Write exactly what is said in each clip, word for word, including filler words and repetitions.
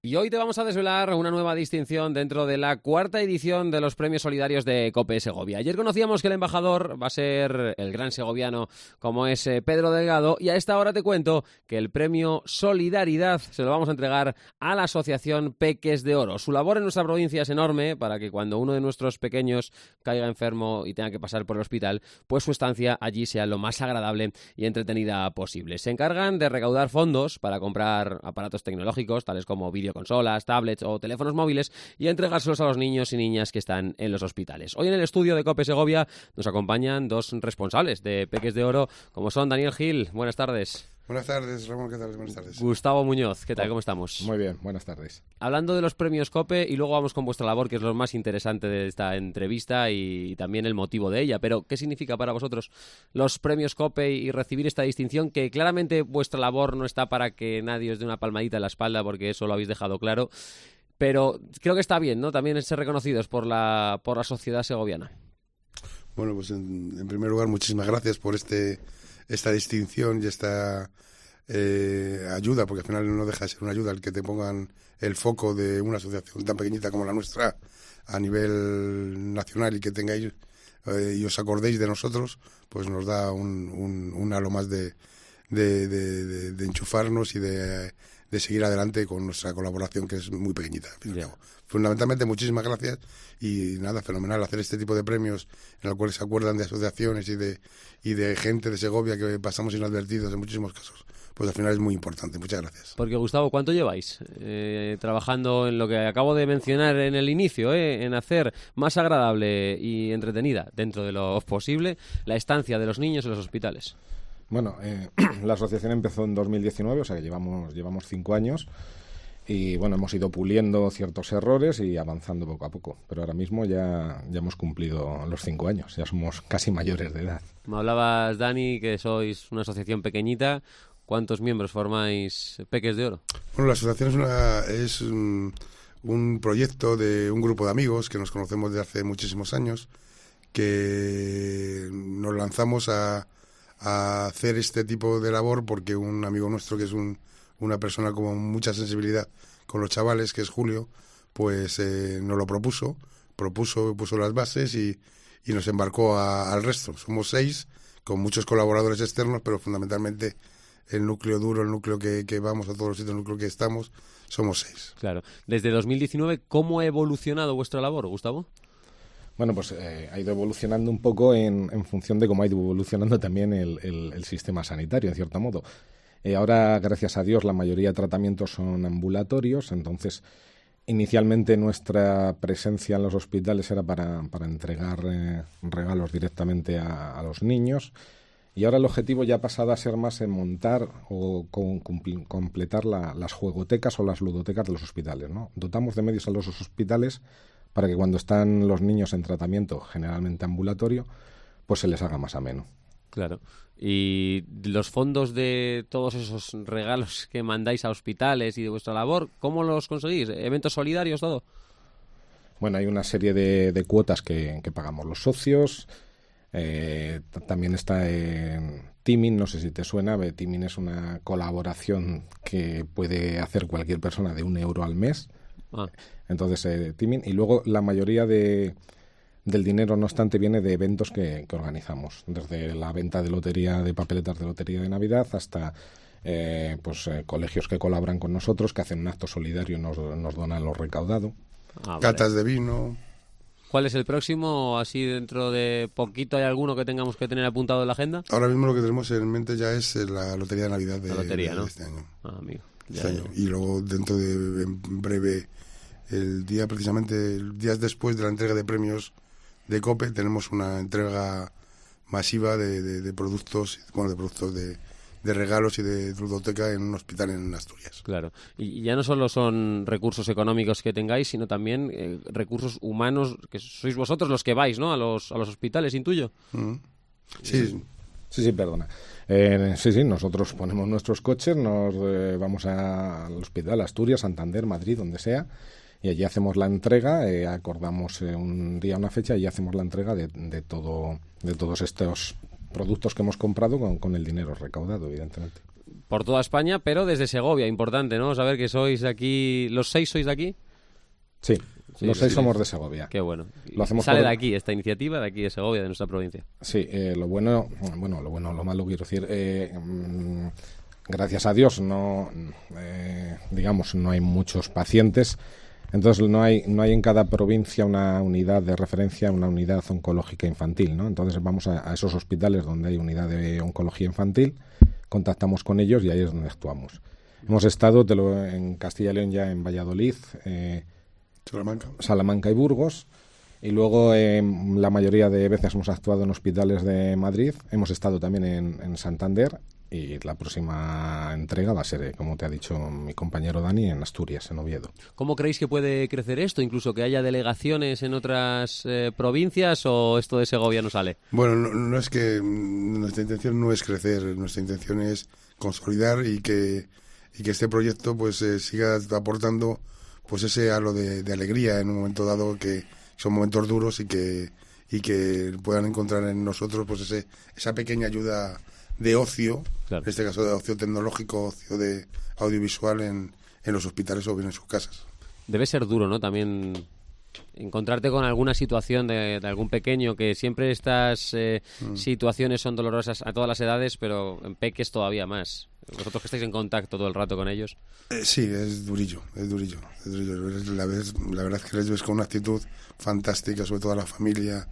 Y hoy te vamos a desvelar una nueva distinción dentro de la cuarta edición de los premios solidarios de COPE Segovia. Ayer conocíamos que el embajador va a ser el gran segoviano como es Pedro Delgado, y a esta hora te cuento que el premio Solidaridad se lo vamos a entregar a la asociación Peques de Oro. Su labor en nuestra provincia es enorme para que cuando uno de nuestros pequeños caiga enfermo y tenga que pasar por el hospital, pues su estancia allí sea lo más agradable y entretenida posible. Se encargan de recaudar fondos para comprar aparatos tecnológicos tales como vídeo consolas, tablets o teléfonos móviles y entregárselos a los niños y niñas que están en los hospitales. Hoy en el estudio de COPE Segovia nos acompañan dos responsables de Peques de Oro, como son Daniel Gil. Buenas tardes. Buenas tardes, Ramón, ¿qué tal? Buenas tardes. Gustavo Muñoz, ¿qué tal? ¿Cómo estamos? Muy bien, buenas tardes. Hablando de los premios COPE, y luego vamos con vuestra labor, que es lo más interesante de esta entrevista y también el motivo de ella, pero ¿qué significa para vosotros los premios COPE y recibir esta distinción? Que claramente vuestra labor no está para que nadie os dé una palmadita en la espalda, porque eso lo habéis dejado claro, pero creo que está bien, ¿no? También ser reconocidos por la, por la sociedad segoviana. Bueno, pues en, en primer lugar, muchísimas gracias por este esta distinción y esta eh, ayuda, porque al final no deja de ser una ayuda el que te pongan el foco de una asociación tan pequeñita como la nuestra a nivel nacional y que tengáis eh, y os acordéis de nosotros, pues nos da un, un, un halo más de, de, de, de, de enchufarnos y de, de seguir adelante con nuestra colaboración, que es muy pequeñita. Yeah. Fundamentalmente, muchísimas gracias y nada, fenomenal hacer este tipo de premios en los cuales se acuerdan de asociaciones y de y de gente de Segovia que pasamos inadvertidos en muchísimos casos. Pues al final es muy importante. Muchas gracias. Porque, Gustavo, ¿cuánto lleváis eh, trabajando en lo que acabo de mencionar en el inicio, eh, en hacer más agradable y entretenida, dentro de lo posible, la estancia de los niños en los hospitales? Bueno, eh, la asociación empezó en dos mil diecinueve, o sea que llevamos, llevamos cinco años. Y bueno, hemos ido puliendo ciertos errores y avanzando poco a poco. Pero ahora mismo ya, ya hemos cumplido los cinco años, ya somos casi mayores de edad. Me hablabas, Dani, que sois una asociación pequeñita. ¿Cuántos miembros formáis Peques de Oro? Bueno, la asociación es, una, es un, un proyecto de un grupo de amigos que nos conocemos desde hace muchísimos años, que nos lanzamos a, a hacer este tipo de labor porque un amigo nuestro, que es un una persona con mucha sensibilidad con los chavales, que es Julio, pues eh, nos lo propuso, propuso, puso las bases y, y nos embarcó a, al resto. Somos seis, con muchos colaboradores externos, pero fundamentalmente el núcleo duro, el núcleo que, que vamos a todos los sitios, el núcleo que estamos, somos seis. Claro. Desde dos mil diecinueve, ¿cómo ha evolucionado vuestra labor, Gustavo? Bueno, pues eh, ha ido evolucionando un poco en, en función de cómo ha ido evolucionando también el, el, el sistema sanitario, en cierto modo. Eh, ahora, gracias a Dios, la mayoría de tratamientos son ambulatorios, entonces inicialmente nuestra presencia en los hospitales era para, para entregar eh, regalos directamente a, a los niños, y ahora el objetivo ya ha pasado a ser más en montar o con, cumpl- completar la, las juegotecas o las ludotecas de los hospitales, ¿no? Dotamos de medios a los hospitales para que cuando están los niños en tratamiento, generalmente ambulatorio, pues se les haga más ameno. Claro. Y los fondos de todos esos regalos que mandáis a hospitales y de vuestra labor, ¿cómo los conseguís? ¿Eventos solidarios, todo? Bueno, hay una serie de, de cuotas que, que pagamos los socios. Eh, t- también está en Teaming, no sé si te suena. Teaming es una colaboración que puede hacer cualquier persona de un euro al mes. Ah. Entonces, eh, Teaming. Y luego la mayoría de... del dinero, no obstante, viene de eventos que, que organizamos, desde la venta de lotería, de papeletas de lotería de Navidad, hasta eh, pues eh, colegios que colaboran con nosotros, que hacen un acto solidario y nos, nos donan lo recaudado. Ah, vale. Catas de vino. ¿Cuál es el próximo? Así dentro de poquito, ¿hay alguno que tengamos que tener apuntado en la agenda? Ahora mismo lo que tenemos en mente ya es la lotería de Navidad de, la lotería, de, ¿no? de este año. Ah, amigo. Este año. Y luego dentro de en breve, el día precisamente, días después de la entrega de premios de COPE, tenemos una entrega masiva de, de, de productos, bueno, de productos de, de regalos y de ludoteca en un hospital en Asturias. Claro. Y ya no solo son recursos económicos que tengáis, sino también eh, recursos humanos, que sois vosotros los que vais, ¿no? A los a los hospitales, intuyo. Mm. Sí. sí. Sí, sí, perdona. Eh, sí, sí, nosotros ponemos nuestros coches, nos eh, vamos a, al hospital, Asturias, Santander, Madrid, donde sea, y allí hacemos la entrega, eh, acordamos eh, un día, una fecha, y hacemos la entrega de, de todo, de todos estos productos que hemos comprado con, con el dinero recaudado, evidentemente. por toda España, pero desde Segovia, importante, ¿no? Saber que sois de aquí, ¿los seis sois de aquí? Sí, sí los seis sí. somos de Segovia. Qué bueno. Lo hacemos Sale por... de aquí esta iniciativa, de aquí de Segovia, de nuestra provincia. Sí, eh, lo bueno, bueno, lo bueno, lo malo quiero decir, eh, mmm, gracias a Dios no, eh, digamos, no hay muchos pacientes. Entonces no hay no hay en cada provincia una unidad de referencia, una unidad oncológica infantil, ¿no? Entonces vamos a, a esos hospitales donde hay unidad de oncología infantil, contactamos con ellos y ahí es donde actuamos. Hemos estado te lo, en Castilla y León ya en Valladolid, eh, Salamanca. Salamanca y Burgos, y luego eh, la mayoría de veces hemos actuado en hospitales de Madrid. Hemos estado también en, en Santander. Y la próxima entrega va a ser, como te ha dicho mi compañero Dani, en Asturias, en Oviedo. ¿Cómo creéis que puede crecer esto? ¿Incluso que haya delegaciones en otras eh, provincias o esto de Segovia no sale? Bueno, no, no es que nuestra intención no es crecer, nuestra intención es consolidar y que, y que este proyecto pues eh, siga aportando pues ese halo de, de alegría en un momento dado, que son momentos duros y que, y que puedan encontrar en nosotros pues ese, esa pequeña ayuda de ocio, claro. En este caso de ocio tecnológico, ocio de audiovisual en, en los hospitales o bien en sus casas. Debe ser duro, ¿no? También encontrarte con alguna situación de, de algún pequeño, que siempre estas eh, mm. situaciones son dolorosas a todas las edades, pero en peques todavía más. Vosotros que estáis en contacto todo el rato con ellos. Eh, sí, es durillo, es durillo. Es durillo. La, vez, la verdad es que les ves con una actitud fantástica, sobre todo a la familia,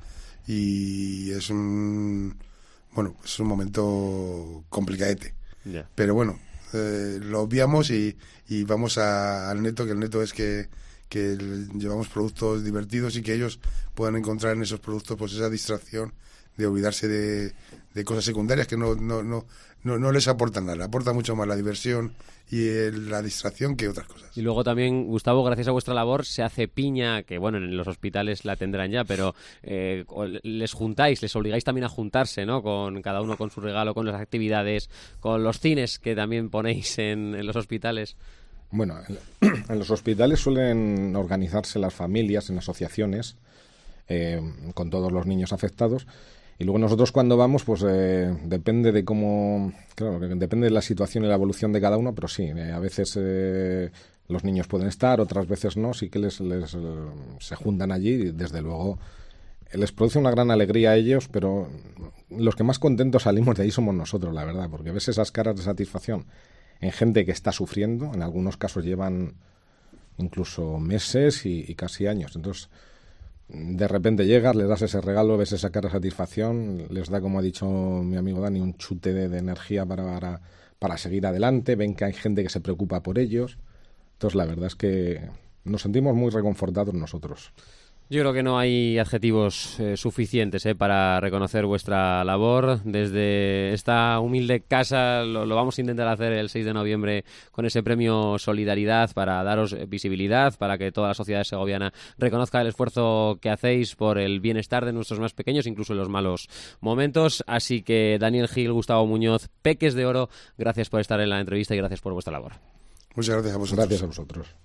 y es un... Bueno, es un momento complicadete, yeah. Pero bueno, eh, lo obviamos y, y vamos a, al neto, que el neto es que, que llevamos productos divertidos y que ellos puedan encontrar en esos productos pues esa distracción de olvidarse de, de cosas secundarias que no, no, no, no, no les aportan nada, aporta mucho más la diversión y el, la distracción que otras cosas. Y luego también, Gustavo, gracias a vuestra labor se hace piña, que bueno, en los hospitales la tendrán ya, pero eh, les juntáis, les obligáis también a juntarse, ¿no? Con cada uno con su regalo, con las actividades, con los cines que también ponéis en, en los hospitales. Bueno, en, en los hospitales suelen organizarse las familias en asociaciones eh, con todos los niños afectados. Y luego nosotros cuando vamos, pues eh, depende de cómo, claro, depende de la situación y la evolución de cada uno, pero sí, eh, a veces eh, los niños pueden estar, otras veces no, sí que les, les eh, se juntan allí y desde luego les produce una gran alegría a ellos, pero los que más contentos salimos de ahí somos nosotros, la verdad, porque ves esas caras de satisfacción en gente que está sufriendo, en algunos casos llevan incluso meses y, y casi años, entonces... De repente llegas, les das ese regalo, ves esa cara de satisfacción, les da, como ha dicho mi amigo Dani, un chute de, de energía para, para, para seguir adelante, ven que hay gente que se preocupa por ellos. Entonces, la verdad es que nos sentimos muy reconfortados nosotros. Yo creo que no hay adjetivos eh, suficientes eh, para reconocer vuestra labor. Desde esta humilde casa lo, lo vamos a intentar hacer el seis de noviembre con ese premio Solidaridad para daros visibilidad, para que toda la sociedad segoviana reconozca el esfuerzo que hacéis por el bienestar de nuestros más pequeños, incluso en los malos momentos. Así que Daniel Gil, Gustavo Muñoz, Peques de Oro, gracias por estar en la entrevista y gracias por vuestra labor. Muchas gracias a vosotros. Gracias a vosotros.